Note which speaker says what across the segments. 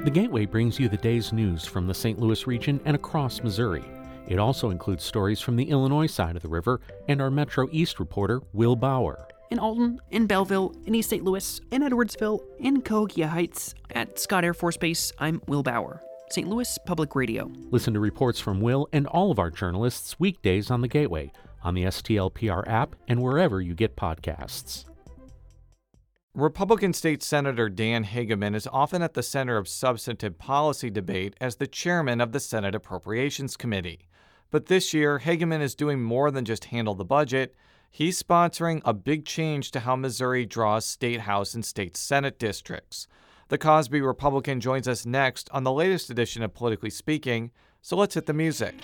Speaker 1: The Gateway brings you the day's news from the St. Louis region and across Missouri. It also includes stories from the Illinois side of the river and our Metro East reporter, Will Bauer.
Speaker 2: In Alton, in Belleville, in East St. Louis, in Edwardsville, in Cahokia Heights, at Scott Air Force Base, I'm Will Bauer. St. Louis Public Radio.
Speaker 1: Listen to reports from Will and all of our journalists weekdays on the Gateway, on the STLPR app, and wherever you get podcasts.
Speaker 3: Republican State Senator Dan Hegeman is often at the center of substantive policy debate as the chairman of the Senate Appropriations Committee. But this year, Hegeman is doing more than just handle the budget. He's sponsoring a big change to how Missouri draws state House and state Senate districts. The Cosby Republican joins us next on the latest edition of Politically Speaking, so let's hit the music.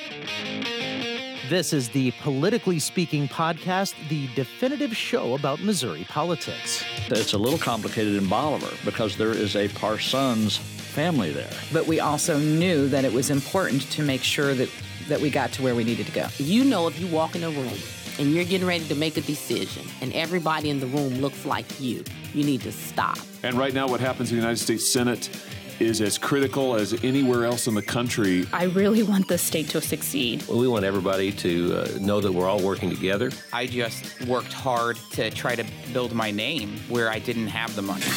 Speaker 4: This is the Politically Speaking podcast, the definitive show about Missouri politics.
Speaker 5: It's a little complicated in Bolivar because there is a Parsons family there.
Speaker 6: But we also knew that it was important to make sure that we got to where we needed to go.
Speaker 7: You know, if you walk in a room and you're getting ready to make a decision and everybody in the room looks like you need to stop.
Speaker 8: And right now what happens in the United States Senate is as critical as anywhere else in the country.
Speaker 9: I really want the state to succeed.
Speaker 10: Well, we want everybody to know that we're all working together.
Speaker 11: I just worked hard to try to build my name where I didn't have the money.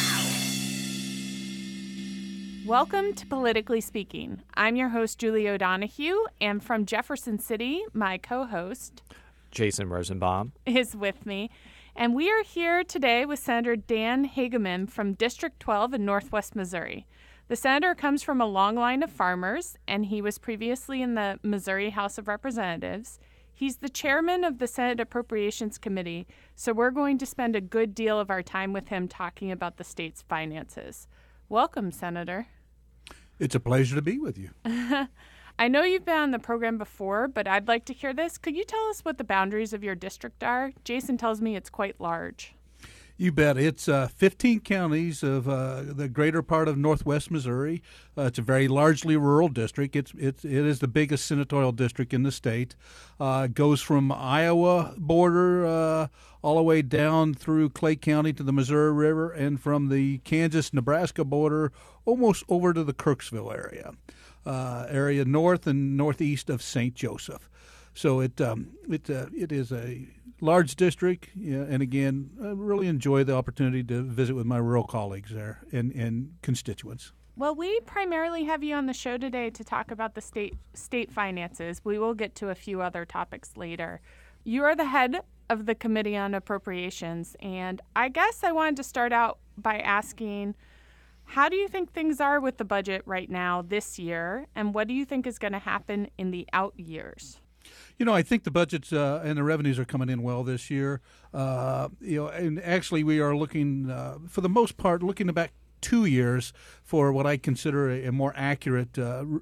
Speaker 12: Welcome to Politically Speaking. I'm your host, Julie O'Donohue, and from Jefferson City, my co-host,
Speaker 3: Jason Rosenbaum,
Speaker 12: is with me. And we are here today with Senator Dan Hegeman from District 12 in Northwest Missouri. The senator comes from a long line of farmers, and he was previously in the Missouri House of Representatives. He's the chairman of the Senate Appropriations Committee, so we're going to spend a good deal of our time with him talking about the state's finances. Welcome, Senator.
Speaker 13: It's a pleasure to be with you.
Speaker 12: I know you've been on the program before, but I'd like to hear this. Could you tell us what the boundaries of your district are? Jason tells me it's quite large.
Speaker 13: You bet. It's 15 counties of the greater part of northwest Missouri. It's a very largely rural district. It is the biggest senatorial district in the state. It goes from Iowa border all the way down through Clay County to the Missouri River, and from the Kansas-Nebraska border almost over to the Kirksville area north and northeast of St. Joseph. So it is a large district, and again, I really enjoy the opportunity to visit with my rural colleagues there and constituents.
Speaker 12: Well, we primarily have you on the show today to talk about the state finances. We will get to a few other topics later. You are the head of the Committee on Appropriations, and I guess I wanted to start out by asking, how do you think things are with the budget right now this year, and what do you think is going to happen in the out years?
Speaker 13: I think the budgets and the revenues are coming in well this year. And actually we are looking, for the most part, looking back 2 years for what I consider a more accurate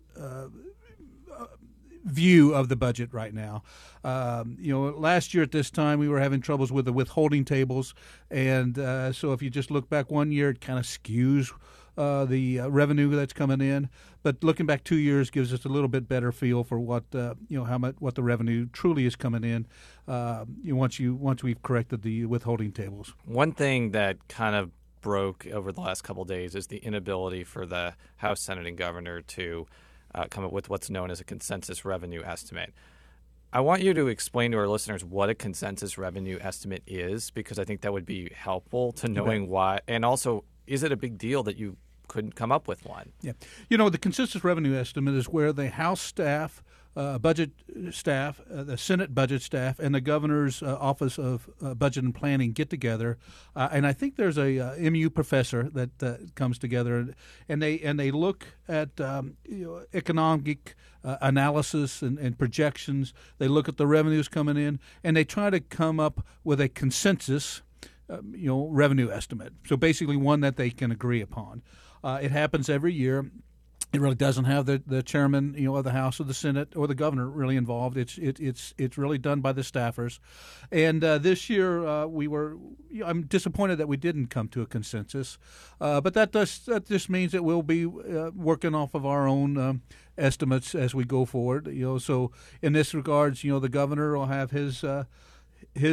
Speaker 13: view of the budget right now. Last year at this time we were having troubles with the withholding tables, and so if you just look back 1 year, it kind of skews the revenue that's coming in. But looking back 2 years gives us a little bit better feel for what what the revenue truly is coming in. Once we've corrected the withholding tables.
Speaker 3: One thing that kind of broke over the last couple of days is the inability for the House, Senate, and Governor to come up with what's known as a consensus revenue estimate. I want you to explain to our listeners what a consensus revenue estimate is, because I think that would be helpful to knowing why. And also, is it a big deal that you couldn't come up with one?
Speaker 13: Yeah. The consensus revenue estimate is where the House staff, budget staff, the Senate budget staff, and the governor's Office of Budget and Planning get together, and I think there's a MU professor that comes together, and they look at economic analysis and projections. They look at the revenues coming in, and they try to come up with a consensus, revenue estimate. So basically, one that they can agree upon. It happens every year. It really doesn't have the chairman, of the House or the Senate or the governor really involved. It's really done by the staffers. And this year I'm disappointed that we didn't come to a consensus. But that just means that we'll be working off of our own estimates as we go forward. So in this regards, the governor will have his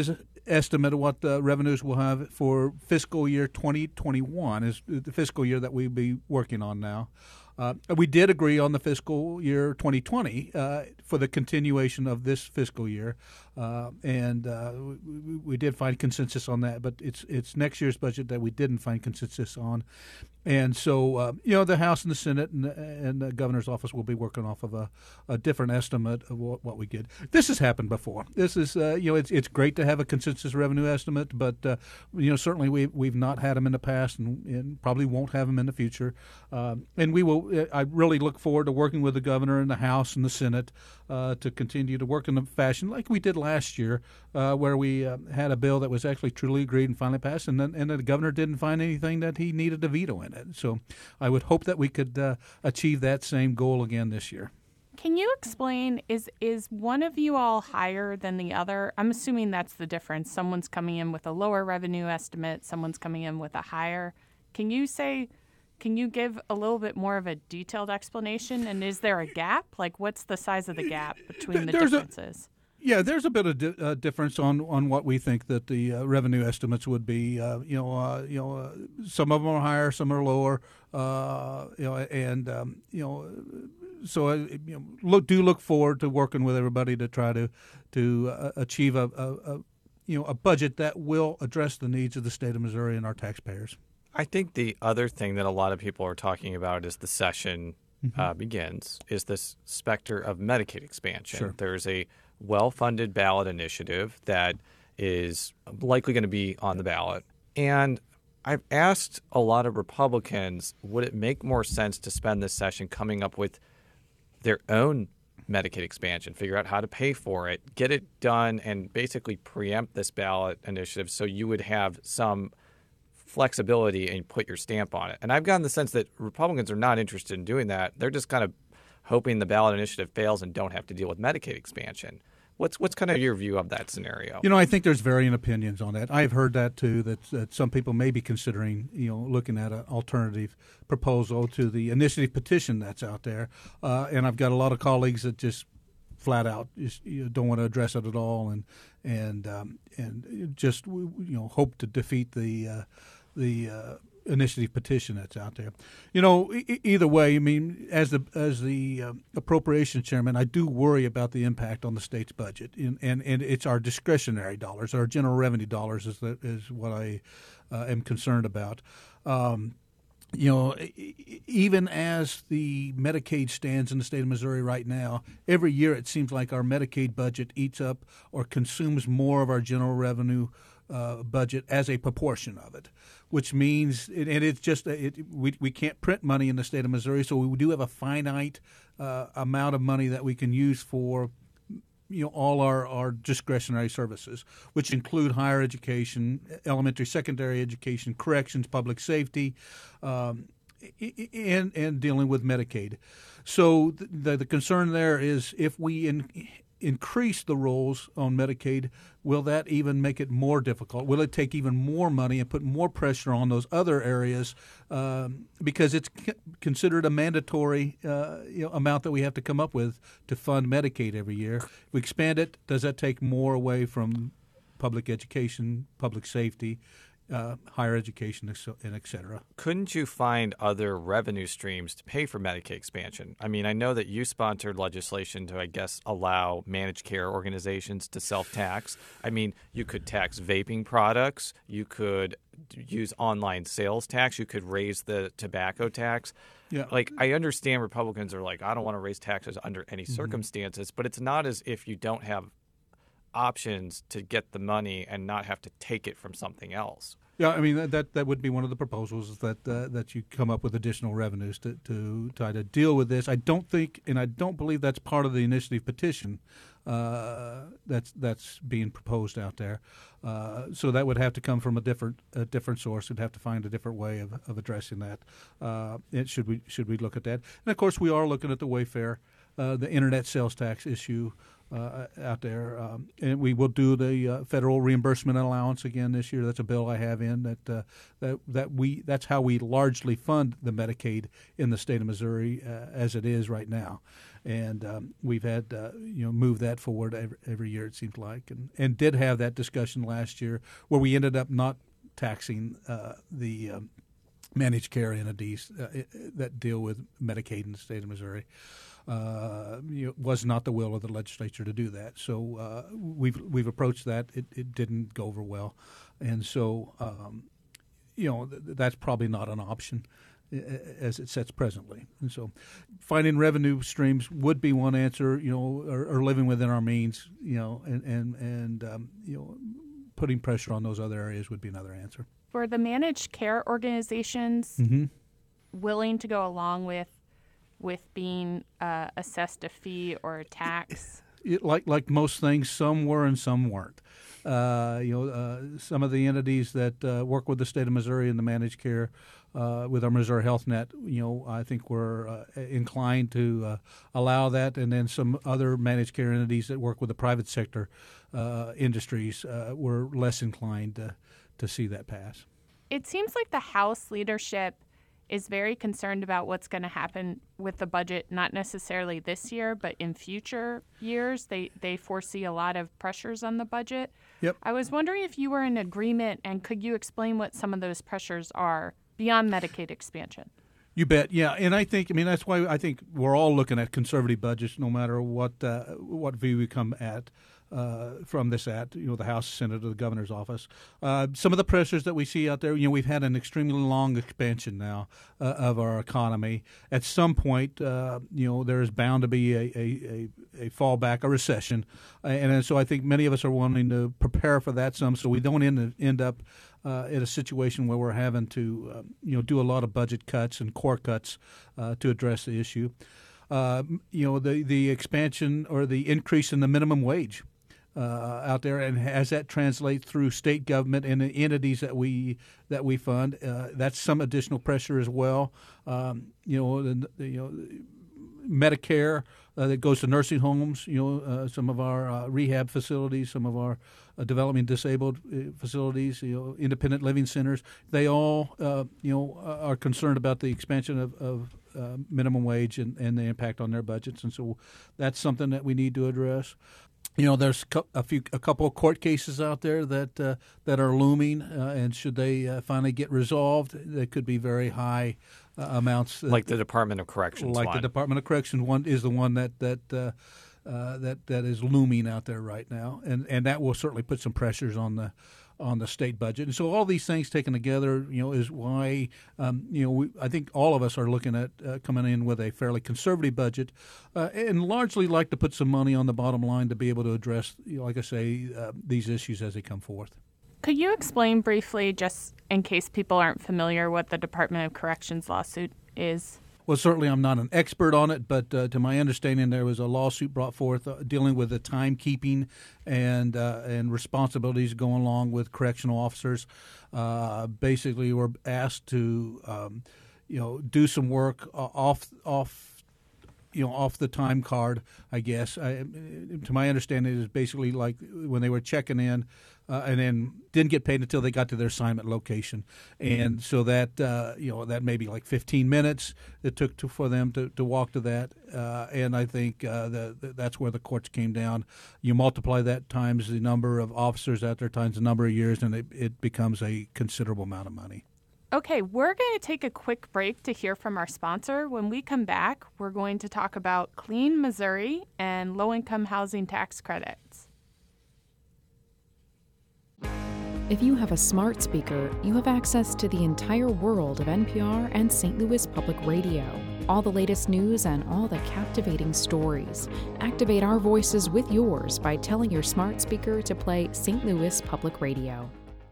Speaker 13: estimate of what the revenues we'll have for fiscal year 2021 is the fiscal year that we'll be working on now. We did agree on the fiscal year 2020 for the continuation of this fiscal year, and we did find consensus on that. But it's next year's budget that we didn't find consensus on, and so the House and the Senate and the governor's office will be working off of a different estimate of what we get. This has happened before. This is it's great to have a consensus revenue estimate, but certainly we've not had them in the past and probably won't have them in the future, and we will. I really look forward to working with the governor and the House and the Senate to continue to work in a fashion like we did last year, where we had a bill that was actually truly agreed and finally passed, and the governor didn't find anything that he needed to veto in it. So I would hope that we could achieve that same goal again this year.
Speaker 12: Can you explain, is one of you all higher than the other? I'm assuming that's the difference. Someone's coming in with a lower revenue estimate, someone's coming in with a higher. Can you give a little bit more of a detailed explanation? And is there a gap? Like, what's the size of the gap between the differences?
Speaker 13: There's a bit of difference on what we think that the revenue estimates would be. Some of them are higher, some are lower. So look forward to working with everybody to try to achieve a budget that will address the needs of the state of Missouri and our taxpayers.
Speaker 3: I think the other thing that a lot of people are talking about as the session begins is this specter of Medicaid expansion.
Speaker 13: Sure.
Speaker 3: There's a well-funded ballot initiative that is likely going to be on the ballot. And I've asked a lot of Republicans, would it make more sense to spend this session coming up with their own Medicaid expansion, figure out how to pay for it, get it done, and basically preempt this ballot initiative so you would have some flexibility and put your stamp on it. And I've gotten the sense that Republicans are not interested in doing that. They're just kind of hoping the ballot initiative fails and don't have to deal with Medicaid expansion. What's kind of your view of that scenario?
Speaker 13: I think there's varying opinions on that. I've heard that too, that some people may be considering, looking at an alternative proposal to the initiative petition that's out there. And I've got a lot of colleagues that just flat out don't want to address it at all, and just hope to defeat the initiative petition that's out there. Either way, I mean, as the appropriations chairman, I do worry about the impact on the state's budget, and it's our discretionary dollars, our general revenue dollars is what I am concerned about. Even as the Medicaid stands in the state of Missouri right now, every year it seems like our Medicaid budget eats up or consumes more of our general revenue budget as a proportion of it, which means, and it's just we can't print money in the state of Missouri, so we do have a finite amount of money that we can use for all our discretionary services, which include higher education, elementary, secondary education, corrections, public safety, and dealing with Medicaid. So the concern there is if we increase the rolls on Medicaid, will that even make it more difficult? Will it take even more money and put more pressure on those other areas because it's considered a mandatory amount that we have to come up with to fund Medicaid every year? If we expand it, does that take more away from public education, public safety, higher education, and et cetera?
Speaker 3: Couldn't you find other revenue streams to pay for Medicaid expansion? I mean, I know that you sponsored legislation to, I guess, allow managed care organizations to self-tax. I mean, you could tax vaping products. You could use online sales tax. You could raise the tobacco tax.
Speaker 13: Yeah.
Speaker 3: Like, I understand Republicans are like, I don't want to raise taxes under any circumstances, but it's not as if you don't have options to get the money and not have to take it from something else.
Speaker 13: Yeah, I mean that would be one of the proposals that you come up with additional revenues to try to deal with this. I don't think, and I don't believe that's part of the initiative petition that's being proposed out there. So that would have to come from a different source. We'd have to find a different way of addressing that. Should we look at that? And of course, we are looking at the Wayfair the internet sales tax issue out there, and we will do the federal reimbursement allowance again this year. That's a bill I have in that's how we largely fund the Medicaid in the state of Missouri as it is right now, and we've had move that forward every year it seems like, and did have that discussion last year where we ended up not taxing the managed care entities that deal with Medicaid in the state of Missouri. Was not the will of the legislature to do that. So we've approached that. It didn't go over well, and so that's probably not an option as it sets presently. And so finding revenue streams would be one answer. Or living within our means. And putting pressure on those other areas would be another answer.
Speaker 12: Were the managed care organizations willing to go along with being assessed a fee or a tax?
Speaker 13: Like most things, some were and some weren't. Some of the entities that work with the state of Missouri in the managed care with our Missouri Health Net, I think were inclined to allow that, and then some other managed care entities that work with the private sector industries were less inclined to see that pass.
Speaker 12: It seems like the House leadership is very concerned about what's going to happen with the budget, not necessarily this year, but in future years. They foresee a lot of pressures on the budget.
Speaker 13: Yep.
Speaker 12: I was wondering if you were in agreement, and could you explain what some of those pressures are beyond Medicaid expansion?
Speaker 13: You bet, yeah, and that's why I think we're all looking at conservative budgets, no matter what view we come at from this the House, Senate, or the governor's office. Some of the pressures that we see out there, we've had an extremely long expansion now of our economy. At some point, there is bound to be a fallback, a recession, and so I think many of us are wanting to prepare for that some, so we don't end up in a situation where we're having to do a lot of budget cuts and core cuts to address the issue. The expansion or the increase in the minimum wage out there, and as that translates through state government and the entities that we fund, that's some additional pressure as well. Medicare that goes to nursing homes, some of our rehab facilities, some of our developing disabled facilities, independent living centers. They all, are concerned about the expansion of minimum wage and the impact on their budgets, and so that's something that we need to address. There's a couple of court cases out there that are looming, and should they finally get resolved, they could be very high amounts.
Speaker 3: Like the Department of Corrections.
Speaker 13: The Department of Corrections one is the one that is looming out there right now, and that will certainly put some pressures on the state budget. And so all these things taken together, is why I think all of us are looking at coming in with a fairly conservative budget, and largely like to put some money on the bottom line to be able to address, like I say, these issues as they come forth.
Speaker 12: Could you explain briefly, just in case people aren't familiar, what the Department of Corrections lawsuit is?
Speaker 13: Well, certainly I'm not an expert on it, but to my understanding, there was a lawsuit brought forth dealing with the timekeeping and responsibilities going along with correctional officers. Basically, we're asked to do some work off the time card, I guess. To my understanding, it is basically like when they were checking in and then didn't get paid until they got to their assignment location. And so that, that may be like 15 minutes it took for them to walk to that. And I think that's where the courts came down. You multiply that times the number of officers out there times the number of years, and it becomes a considerable amount of money.
Speaker 12: Okay, we're going to take a quick break to hear from our sponsor. When we come back, we're going to talk about Clean Missouri and low-income housing tax credits.
Speaker 14: If you have a smart speaker, you have access to the entire world of NPR and St. Louis Public Radio. All the latest news and all the captivating stories. Activate our voices with yours by telling your smart speaker to play St. Louis Public Radio.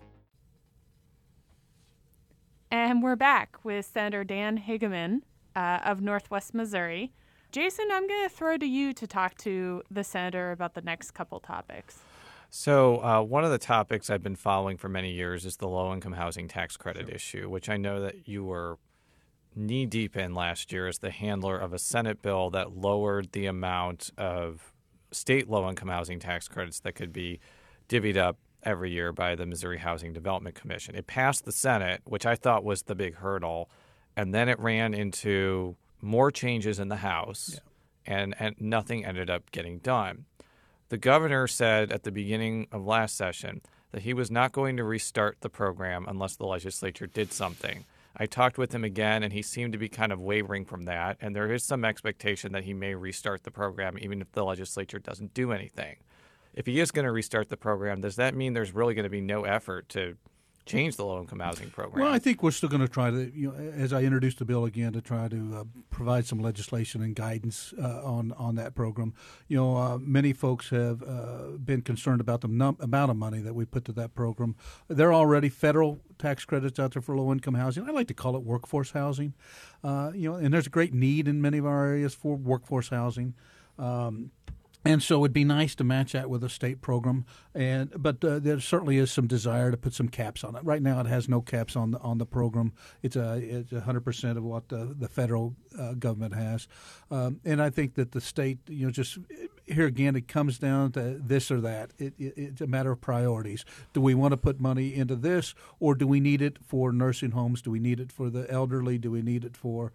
Speaker 12: And we're back with Senator Dan Hegeman of Northwest Missouri. Jason, I'm going to throw to you to talk to the senator about the next couple topics.
Speaker 3: So one of the topics I've been following for many years is the low-income housing tax credit issue, which I know that you were knee-deep in last year as the handler of a Senate bill that lowered the amount of state low-income housing tax credits that could be divvied up every year by the Missouri Housing Development Commission. It passed the Senate, which I thought was the big hurdle, and then it ran into more changes in the House, and nothing ended up getting done. The governor said at the beginning of last session that he was not going to restart the program unless the legislature did something. I talked with him again, and he seemed to be kind of wavering from that, and there is some expectation that he may restart the program even if the legislature doesn't do anything. If he is going to restart the program, does that mean there's really going to be no effort to change the low-income housing program?
Speaker 13: Well, I think we're still going to try to, as I introduced the bill again, to try to provide some legislation and guidance on that program. Many folks have been concerned about the amount of money that we put to that program. There are already federal tax credits out there for low-income housing. I like to call it workforce housing. And there's a great need in many of our areas for workforce housing. And so it'd be nice to match that with a state program, but there certainly is some desire to put some caps on it. Right now, it has no caps on the program. It's 100% of what the federal government has, and I think that the state, just here again, it comes down to this or that. It's a matter of priorities. Do we want to put money into this, or do we need it for nursing homes? Do we need it for the elderly? Do we need it for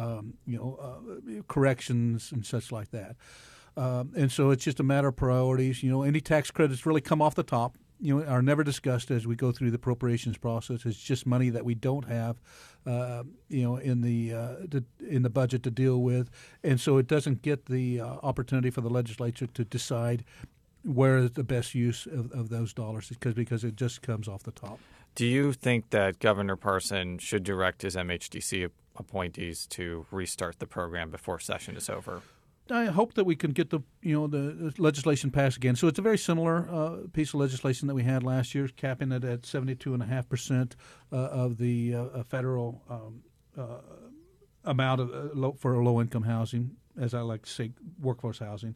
Speaker 13: corrections and such like that? And so it's just a matter of priorities. Any tax credits really come off the top, are never discussed as we go through the appropriations process. It's just money that we don't have, in the budget to deal with. And so it doesn't get the opportunity for the legislature to decide where is the best use of those dollars because it just comes off the top.
Speaker 3: Do you think that Governor Parson should direct his MHDC appointees to restart the program before session is over?
Speaker 13: I hope that we can get the legislation passed again. So it's a very similar piece of legislation that we had last year, capping it at 72.5% of the federal amount of for low-income housing, as I like to say, workforce housing.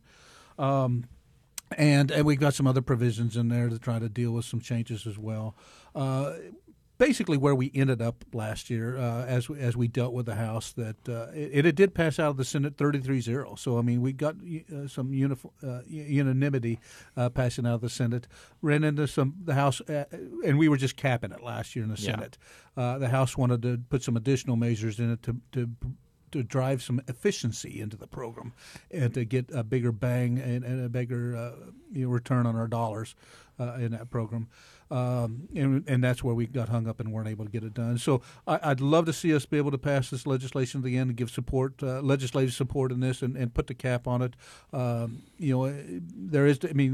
Speaker 13: And we've got some other provisions in there to try to deal with some changes as well. Basically, where we ended up last year, as we dealt with the House, that it did pass out of the Senate 33-0. So, I mean, we got some unanimity passing out of the Senate. Ran into the House, and we were just capping it last year in the Senate. The House wanted to put some additional measures in it to drive some efficiency into the program and to get a bigger bang and a bigger return on our dollars in that program. And that's where we got hung up and weren't able to get it done. So I'd love to see us be able to pass this legislation at the end and give support, legislative support in this, and put the cap on it. There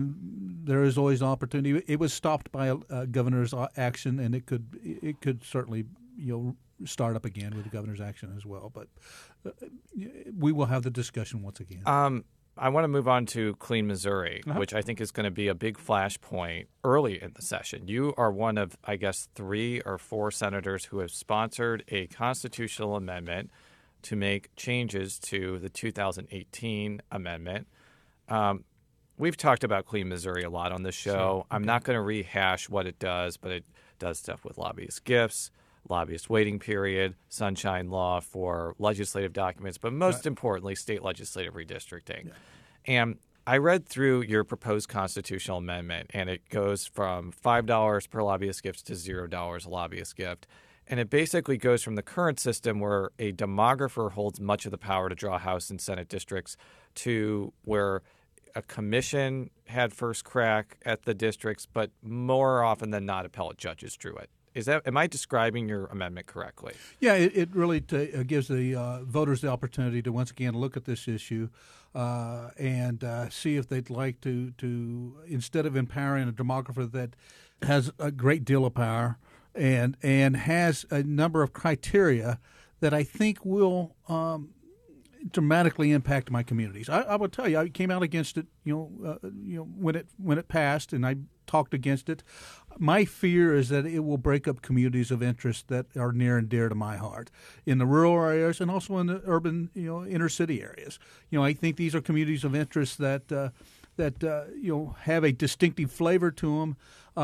Speaker 13: is always an opportunity. It was stopped by a governor's action, and it could certainly start up again with the governor's action as well. But we will have the discussion once again.
Speaker 3: I want to move on to Clean Missouri, which I think is going to be a big flashpoint early in the session. You are one of, I guess, 3 or 4 senators who have sponsored a constitutional amendment to make changes to the 2018 amendment. We've talked about Clean Missouri a lot on this show. Sure. I'm not going to rehash what it does, but it does stuff with lobbyist gifts, lobbyist waiting period, sunshine law for legislative documents, but most importantly, state legislative redistricting. Yeah. And I read through your proposed constitutional amendment, and it goes from $5 per lobbyist gift to $0 a lobbyist gift. And it basically goes from the current system where a demographer holds much of the power to draw House and Senate districts to where a commission had first crack at the districts, but more often than not, appellate judges drew it. Am I describing your amendment correctly?
Speaker 13: Yeah, it really gives the voters the opportunity to once again look at this issue and see if they'd like to instead of empowering a demographer that has a great deal of power and has a number of criteria that I think will dramatically impact my communities. I will tell you, I came out against it. When it passed, and I talked against it. My fear is that it will break up communities of interest that are near and dear to my heart in the rural areas and also in the urban, inner city areas. I think these are communities of interest that have a distinctive flavor to them.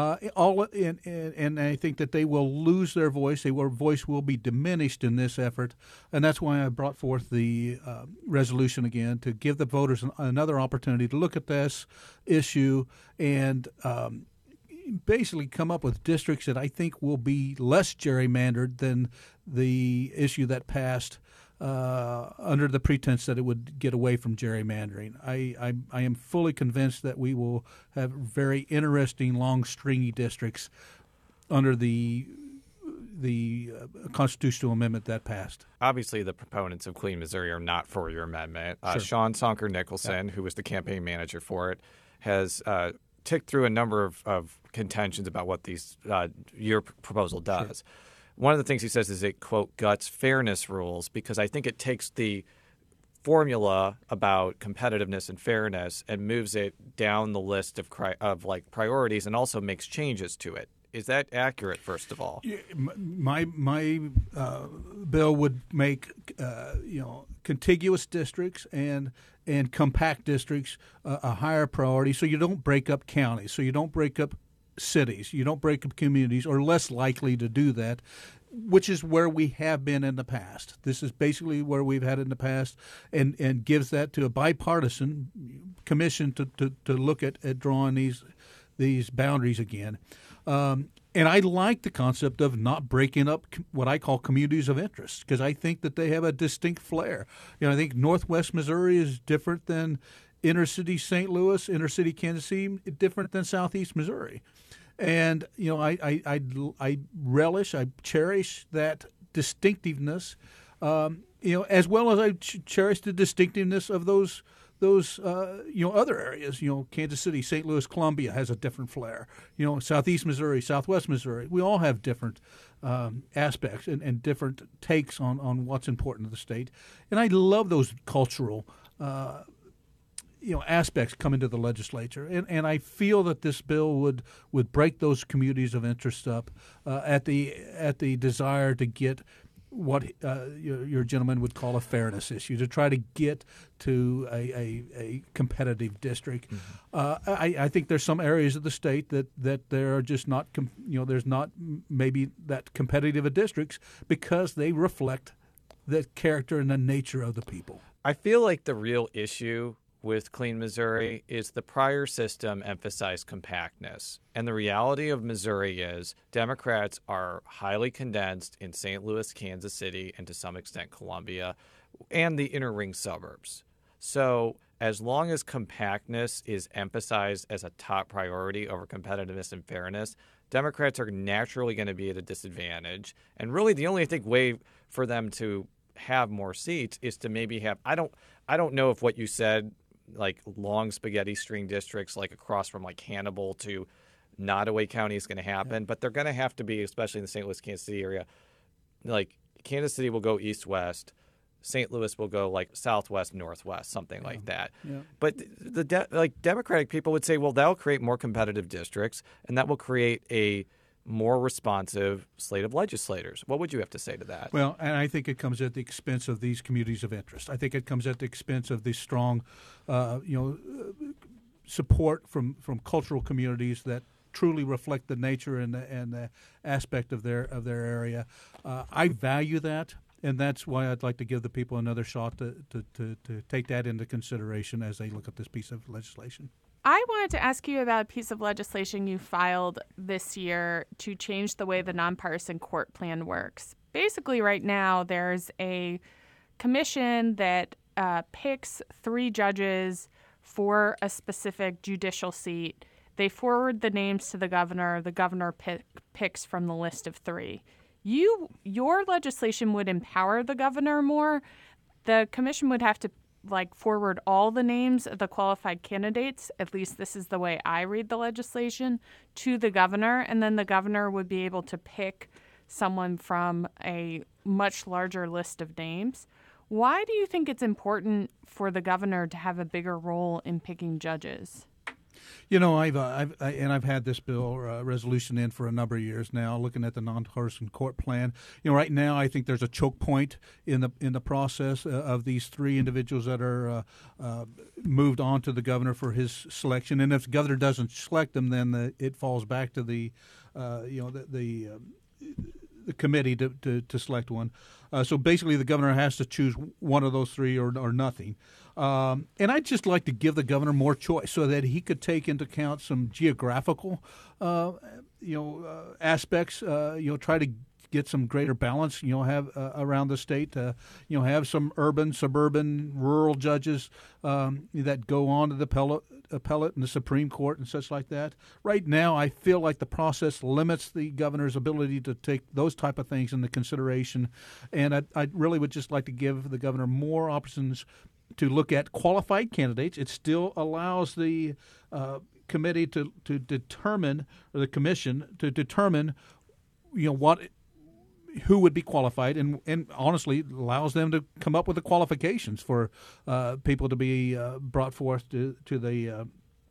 Speaker 13: And I think that they will lose their voice. Their voice will be diminished in this effort, and that's why I brought forth the resolution again to give the voters another opportunity to look at this issue and basically come up with districts that I think will be less gerrymandered than the issue that passed under the pretense that it would get away from gerrymandering. I am fully convinced that we will have very interesting, long, stringy districts under the constitutional amendment that passed.
Speaker 3: Obviously, the proponents of Clean Missouri are not for your amendment.
Speaker 13: Sure.
Speaker 3: Sean Sonker Nicholson, who was the campaign manager for it, has ticked through a number of contentions about what your proposal does. Sure. One of the things he says is it, quote, guts fairness rules, because I think it takes the formula about competitiveness and fairness and moves it down the list of priorities and also makes changes to it. Is that accurate, first of all?
Speaker 13: My bill would make contiguous districts and compact districts a higher priority, so you don't break up counties, so you don't break up cities, you don't break up communities, or less likely to do that, which is where we have been in the past. This is basically where we've had in the past, and gives that to a bipartisan commission to look at drawing these boundaries again. And I like the concept of not breaking up what I call communities of interest, because I think that they have a distinct flair. I think Northwest Missouri is different than inner-city St. Louis, inner-city Kansas City, different than Southeast Missouri. And, I relish, I cherish that distinctiveness, as well as I cherish the distinctiveness of those other areas. Kansas City, St. Louis, Columbia has a different flair. Southeast Missouri, Southwest Missouri, we all have different aspects and different takes on what's important to the state. And I love those cultural aspects come into the legislature, and I feel that this bill would break those communities of interest up at the desire to get what your gentleman would call a fairness issue, to try to get to a competitive district. Mm-hmm. I think there's some areas of the state that there are just not there's not maybe that competitive of districts because they reflect the character and the nature of the people.
Speaker 3: I feel like the real issue with Clean Missouri is the prior system emphasized compactness. And the reality of Missouri is Democrats are highly condensed in St. Louis, Kansas City, and to some extent Columbia, and the inner ring suburbs. So as long as compactness is emphasized as a top priority over competitiveness and fairness, Democrats are naturally going to be at a disadvantage. And really the only way for them to have more seats is to maybe have I don't know if what you said, like long spaghetti string districts like across from like Hannibal to Nottoway County is going to happen, but they're going to have to be, especially in the St. Louis, Kansas City area, like Kansas City will go east-west, St. Louis will go like southwest-northwest, something like that. Yeah. But the Democratic people would say, well, that'll create more competitive districts, and that will create a more responsive slate of legislators. What would you have to say to that?
Speaker 13: Well, and I think it comes at the expense of these communities of interest. I think it comes at the expense of the strong, support from cultural communities that truly reflect the nature and the aspect of their area. I value that, and that's why I'd like to give the people another shot to take that into consideration as they look at this piece of legislation.
Speaker 12: I wanted to ask you about a piece of legislation you filed this year to change the way the nonpartisan court plan works. Basically, right now, there's a commission that picks 3 judges for a specific judicial seat. They forward the names to the governor. The governor picks from the list of 3. Your legislation would empower the governor more. The commission would have to forward all the names of the qualified candidates, at least this is the way I read the legislation, to the governor, and then the governor would be able to pick someone from a much larger list of names. Why do you think it's important for the governor to have a bigger role in picking judges?
Speaker 13: You know, I've had this bill resolution in for a number of years now, looking at the nonpartisan court plan. You know, right now I think there's a choke point in the process of these three individuals that are moved on to the governor for his selection. And if the governor doesn't select them, then it falls back to the committee to select one. So basically, the governor has to choose one of those three or nothing. And I'd just like to give the governor more choice so that he could take into account some geographical, aspects. Try to get some greater balance. Have around the state. Have some urban, suburban, rural judges that go on to the appellate and the Supreme Court and such like that. Right now, I feel like the process limits the governor's ability to take those type of things into consideration, and I really would just like to give the governor more options to look at qualified candidates. It still allows the committee to determine, or the commission to determine, who would be qualified, and honestly allows them to come up with the qualifications for people to be brought forth to the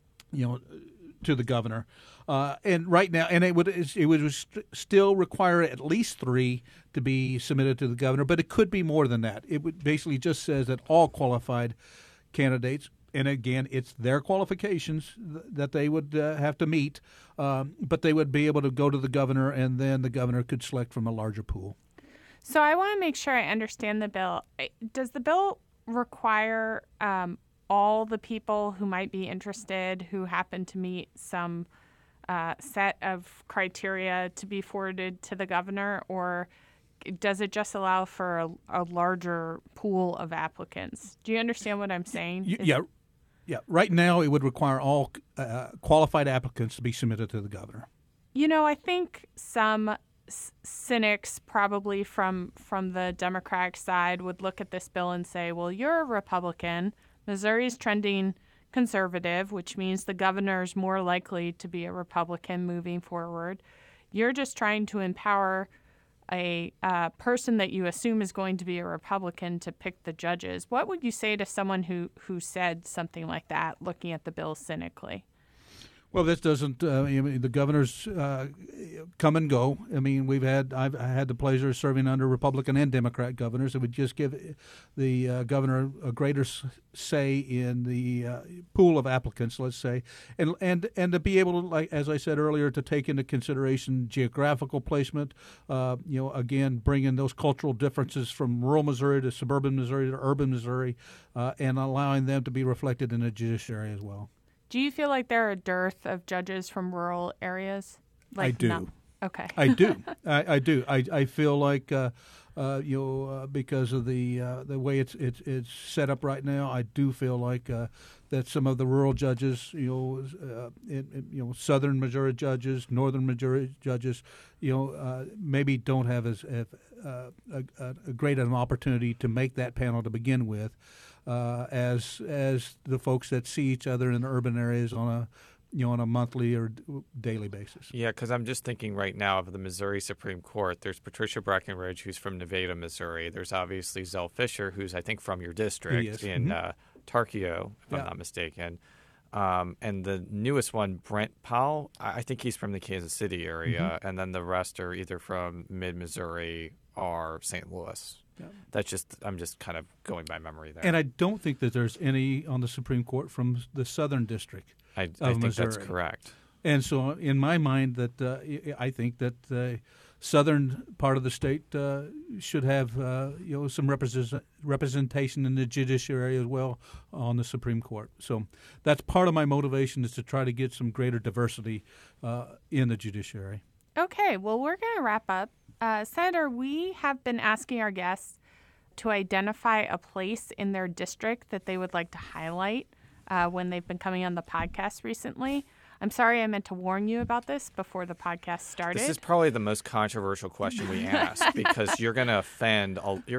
Speaker 13: governor. And right now, and it would still require at least 3 to be submitted to the governor, but it could be more than that. It would basically just says that all qualified candidates, and again, it's their qualifications that they would have to meet, but they would be able to go to the governor, and then the governor could select from a larger pool.
Speaker 12: So I want to make sure I understand the bill. Does the bill require all the people who might be interested, who happen to meet some set of criteria, to be forwarded to the governor, or does it just allow for a larger pool of applicants? Do you understand what I'm saying?
Speaker 13: Yeah. Right now, it would require all qualified applicants to be submitted to the governor.
Speaker 12: I think some cynics, probably from the Democratic side, would look at this bill and say, well, you're a Republican. Missouri's trending conservative, which means the governor's more likely to be a Republican moving forward. You're just trying to empower a person that you assume is going to be a Republican to pick the judges. What would you say to someone who said something like that, looking at the bill cynically?
Speaker 13: Well, this doesn't. The governors come and go. I mean, I've had the pleasure of serving under Republican and Democrat governors. It would just give the governor a greater say in the pool of applicants, let's say, and to be able to, like as I said earlier, to take into consideration geographical placement. Again, bring in those cultural differences from rural Missouri to suburban Missouri to urban Missouri, and allowing them to be reflected in the judiciary as well.
Speaker 12: Do you feel like there are a dearth of judges from rural areas?
Speaker 13: I do.
Speaker 12: Okay.
Speaker 13: I do. I do. I feel like because of the way it's set up right now, I do feel like that some of the rural judges, southern Missouri judges, northern Missouri judges, maybe don't have as a great an opportunity to make that panel to begin with. As the folks that see each other in the urban areas on a monthly or daily basis.
Speaker 3: Yeah, because I'm just thinking right now of the Missouri Supreme Court. There's Patricia Breckenridge, who's from Nevada, Missouri. There's obviously Zell Fisher, who's I think from your district in Tarkio, if I'm not mistaken. And the newest one, Brent Powell, I think he's from the Kansas City area, and then the rest are either from mid-Missouri or St. Louis. Yeah. I'm just kind of going by memory there.
Speaker 13: And I don't think that there's any on the Supreme Court from the Southern District
Speaker 3: I
Speaker 13: of
Speaker 3: think
Speaker 13: Missouri.
Speaker 3: That's correct.
Speaker 13: And so in my mind, that I think that the southern part of the state should have some representation in the judiciary as well on the Supreme Court. So that's part of my motivation, is to try to get some greater diversity in the judiciary.
Speaker 12: Okay, well, we're going to wrap up. Senator, we have been asking our guests to identify a place in their district that they would like to highlight when they've been coming on the podcast recently. I'm sorry I meant to warn you about this before the podcast started.
Speaker 3: This is probably the most controversial question we asked because you're going to offend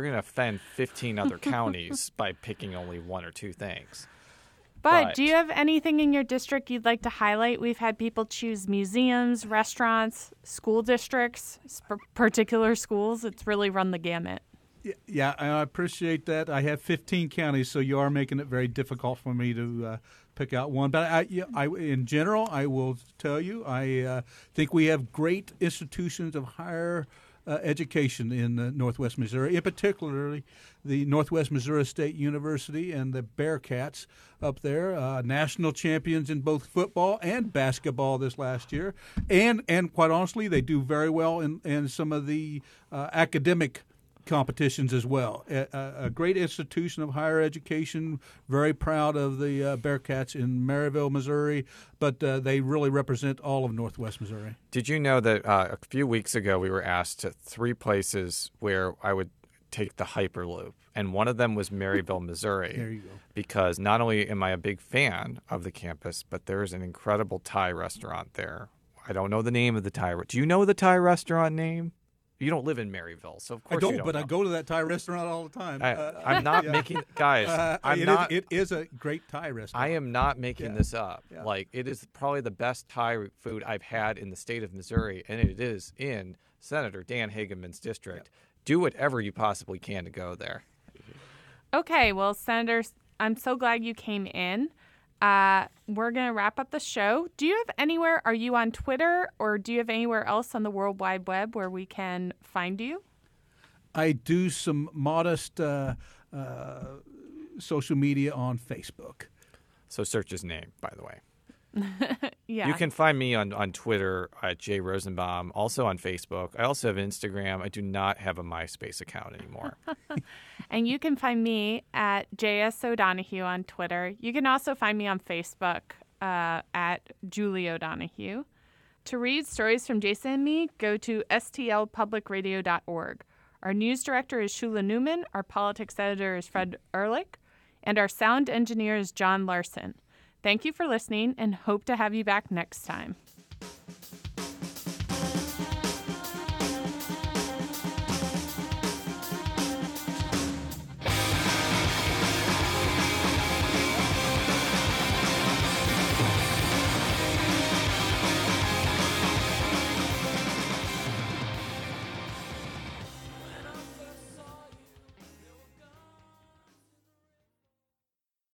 Speaker 3: 15 other counties by picking only one or two things.
Speaker 12: But do you have anything in your district you'd like to highlight? We've had people choose museums, restaurants, school districts, particular schools. It's really run the gamut. Yeah,
Speaker 13: I appreciate that. I have 15 counties, so you are making it very difficult for me pick out one. But in general, I will tell you, I think we have great institutions of higher education in Northwest Missouri, in particularly the Northwest Missouri State University and the Bearcats up there, national champions in both football and basketball this last year. And quite honestly, they do very well in some of the academic competitions as well. A great institution of higher education, very proud of the Bearcats in Maryville, Missouri, but they really represent all of Northwest Missouri.
Speaker 3: Did you know that a few weeks ago we were asked to 3 places where I would take the Hyperloop, and one of them was Maryville, Missouri.
Speaker 13: There you go.
Speaker 3: Because not only am I a big fan of the campus, but there is an incredible Thai restaurant there. I don't know the name of the Thai. Do you know the Thai restaurant name? You don't live in Maryville, so of course you don't
Speaker 13: but
Speaker 3: know.
Speaker 13: I go to that Thai restaurant all the time.
Speaker 3: I'm not making guys.
Speaker 13: It is a great Thai restaurant.
Speaker 3: I am not making this up. Yeah. Like, it is probably the best Thai food I've had in the state of Missouri, and it is in Senator Dan Hageman's district. Yeah. Do whatever you possibly can to go there.
Speaker 12: Okay, well, Senator, I'm so glad you came in. We're going to wrap up the show. Do you have anywhere, are you on Twitter, or do you have anywhere else on the World Wide Web where we can find you?
Speaker 13: I do some modest social media on Facebook.
Speaker 3: So search his name, by the way.
Speaker 12: Yeah.
Speaker 3: You can find me on Twitter at Jay Rosenbaum, also on Facebook. I also have Instagram. I do not have a MySpace account anymore.
Speaker 12: And you can find me at JS O'Donohue on Twitter. You can also find me on Facebook at Julie O'Donohue. To read stories from Jason and me, go to stlpublicradio.org. Our news director is Shula Newman, our politics editor is Fred Ehrlich, and our sound engineer is John Larson. Thank you for listening and hope to have you back next time.